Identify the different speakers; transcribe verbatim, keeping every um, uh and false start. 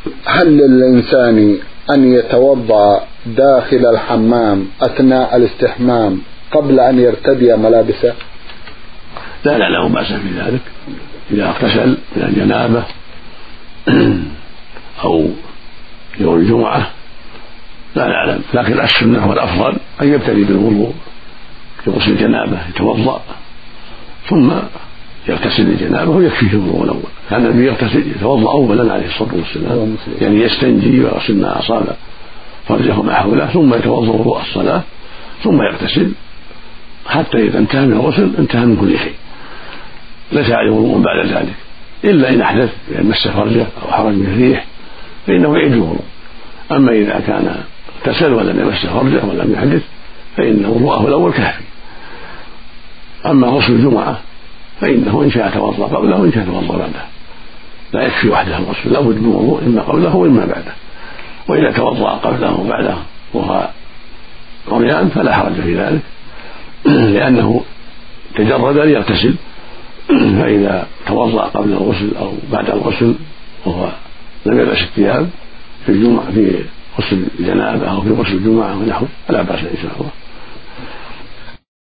Speaker 1: هل للإنسان أن يتوضأ داخل الحمام أثناء الاستحمام قبل أن يرتدي ملابسه؟
Speaker 2: لا لا لا بأس في ذلك إذا اغتسل من الجنابة أو يوم الجمعة لا نعلم، لكن السنة والأفضل أن يبتدي بالوضوء في غسل الجنابة، يتوضأ ثم يغتسل الجنابة ويكفيه الوضوء الأول. كان النبي يغتسل يتوضأ أولا عليه الصلاة والسلام، يعني يستنجي ويغسل ما أصاب فرجه ما حوله ثم يتوضأ وضوء الصلاة ثم يغتسل حتى إذا انتهى من الغسل انتهى من كل شيء، ليس عليه وضوء بعد ذلك إلا إن أحدث بأن مس فرجه أو خرج من الريح فإنه يعيد الوضوء. أما إذا كان اغتسل ولم يمس فرجه ولم يحدث فإن وضوءه الأول كافي. أما غسل الجمعة فإنه إن شاء توضأ قبله وإن شاء توضأ بعده، لا يكفي وحده الغسل، لا بد من وضوء إما قبله وإما بعده. وإذا توضأ قبله وبعده وهو عريان فلا حرج في ذلك لأنه تجرد ليغتسل، فإذا توضأ قبل الغسل أو بعد الغسل وهو لم يلبس الثياب في الجمعة في غسل الجنابة أو في غسل الجمعة ونحوه فلا بأس إن شاء الله.